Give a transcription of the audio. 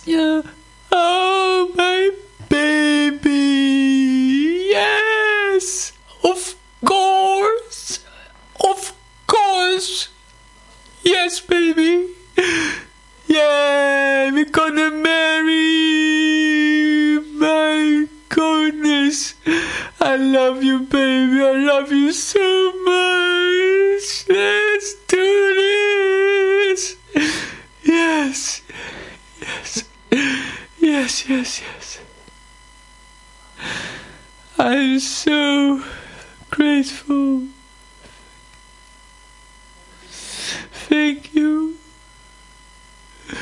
Yeah. Oh, my baby. Yes. Of course. Of course. Yes, baby. Yeah, we're gonna marry. My goodness. I love you, baby. I love you so much. Let's do this. Yes. Yes. Yes, yes, yes. I'm so grateful. Thank you.